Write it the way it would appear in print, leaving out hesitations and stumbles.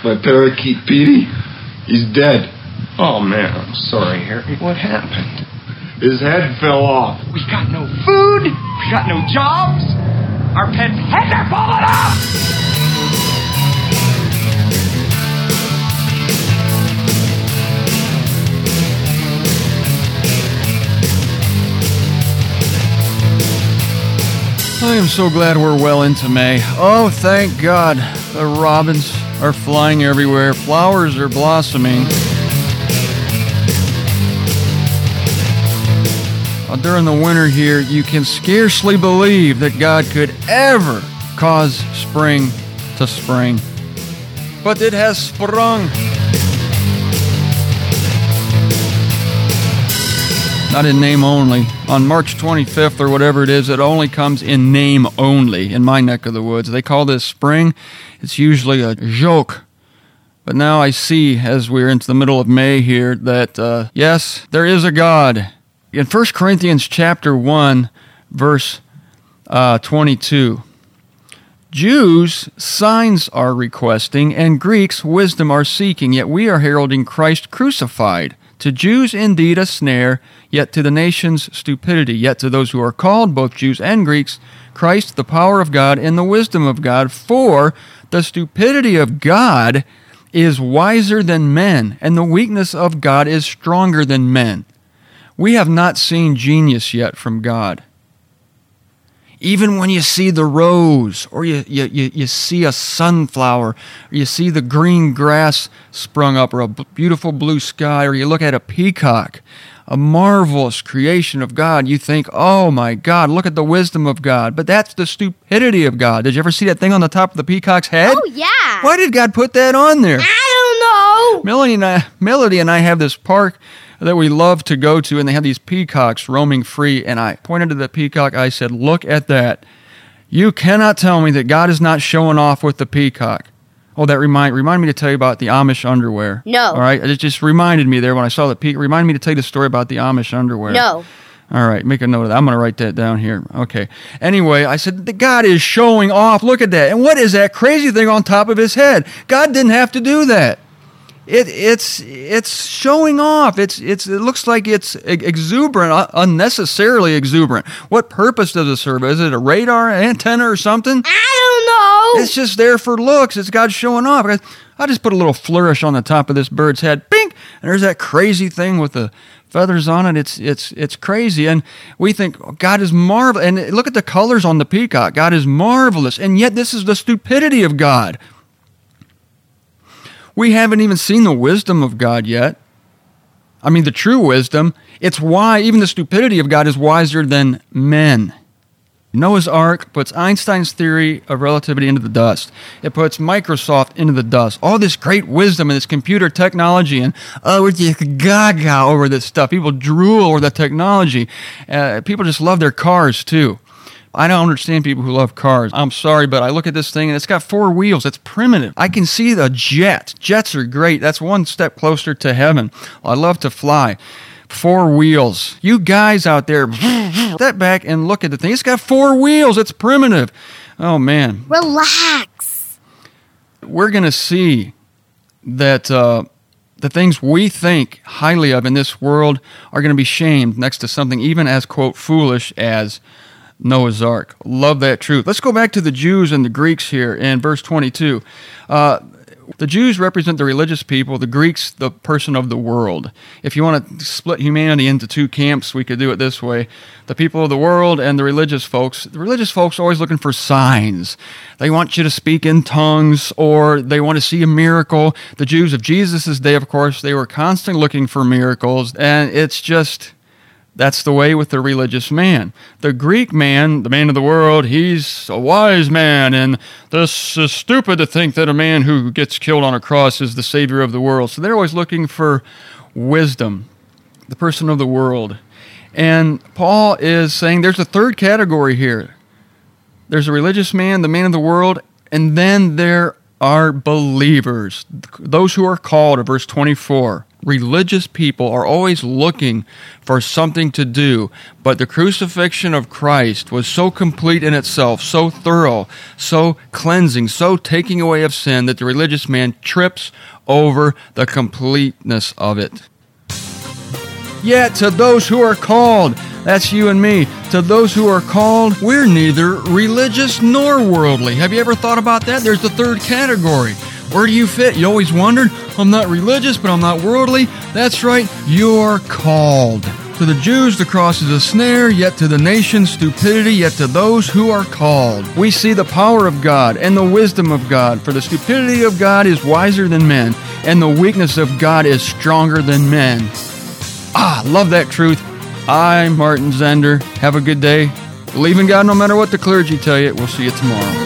My parakeet Petey, he's dead. Oh, man, I'm sorry, Harry. What happened? His head fell off. We got no food. We got no jobs. Our pets' heads are falling off. I am so glad we're well into May. Oh, thank God. The robins are flying everywhere. Flowers are blossoming. During the winter here, you can scarcely believe that God could ever cause spring to spring. But it has sprung. Not in name only. On March 25th or whatever it is, it only comes in name only in my neck of the woods. They call this spring. It's usually a joke. But now I see, as we're into the middle of May here, that, yes, there is a God. In 1 Corinthians chapter 1, verse 22, Jews signs are requesting, and Greeks wisdom are seeking, yet we are heralding Christ crucified. To Jews indeed a snare, yet to the nations stupidity, yet to those who are called, both Jews and Greeks, Christ the power of God and the wisdom of God. For the stupidity of God is wiser than men, and the weakness of God is stronger than men. We have not seen genius yet from God. Even when you see the rose, or you see a sunflower, or you see the green grass sprung up, or a beautiful blue sky, or you look at a peacock, a marvelous creation of God, you think, oh my God, look at the wisdom of God. But that's the stupidity of God. Did you ever see that thing on the top of the peacock's head? Oh, yeah. Why did God put that on there? I don't know. Melody and I have this park that we love to go to, and they have these peacocks roaming free, and I pointed to the peacock, I said, look at that. You cannot tell me that God is not showing off with the peacock. Oh, that remind me to tell you about the Amish underwear. No. All right, it just reminded me there when I saw the peacock. Reminded me to tell you the story about the Amish underwear. No. All right, make a note of that. I'm going to write that down here. Okay. Anyway, I said, God is showing off. Look at that. And what is that crazy thing on top of his head? God didn't have to do that. It's showing off. It looks like it's exuberant, unnecessarily exuberant. What purpose does it serve? Is it a radar antenna or something? I don't know. It's just there for looks. It's God showing off. I just put a little flourish on the top of this bird's head. Bing! And there's that crazy thing with the feathers on it. It's crazy. And we think, oh, God is marvelous. And look at the colors on the peacock. God is marvelous. And yet this is the stupidity of God. We haven't even seen the wisdom of God yet. I mean, the true wisdom. It's why even the stupidity of God is wiser than men. Noah's Ark puts Einstein's theory of relativity into the dust. It puts Microsoft into the dust. All this great wisdom and this computer technology, and we're just gaga over this stuff. People drool over the technology. People just love their cars, too. I don't understand people who love cars. I'm sorry, but I look at this thing and it's got 4 wheels. It's primitive. I can see the jet. Jets are great. That's one step closer to heaven. I love to fly. 4 wheels. You guys out there, step back and look at the thing. It's got 4 wheels. It's primitive. Oh, man. Relax. We're going to see that the things we think highly of in this world are going to be shamed next to something even as, quote, foolish as Noah's Ark. Love that truth. Let's go back to the Jews and the Greeks here in verse 22. The Jews represent the religious people, the Greeks, the person of the world. If you want to split humanity into 2 camps, we could do it this way. The people of the world and the religious folks. The religious folks are always looking for signs. They want you to speak in tongues, or they want to see a miracle. The Jews of Jesus' day, of course, they were constantly looking for miracles, and it's just... That's the way with the religious man. The Greek man, the man of the world, he's a wise man, and this is stupid to think that a man who gets killed on a cross is the savior of the world. So they're always looking for wisdom, the person of the world. And Paul is saying there's a third category here. There's a religious man, the man of the world, and then there are believers, those who are called, verse 24. religious people are always looking for something to do, but the crucifixion of Christ was so complete in itself, so thorough, so cleansing, so taking away of sin that the religious man trips over the completeness of it. Yet to those who are called, that's you and me, to those who are called, we're neither religious nor worldly. Have you ever thought about that? There's the third category. Where do you fit? You always wondered, I'm not religious, but I'm not worldly. That's right, you're called. To the Jews, the cross is a snare, yet to the nations, stupidity, yet to those who are called. We see the power of God and the wisdom of God, for the stupidity of God is wiser than men, and the weakness of God is stronger than men. Love that truth. I'm Martin Zender. Have a good day. Believe in God no matter what the clergy tell you. We'll see you tomorrow.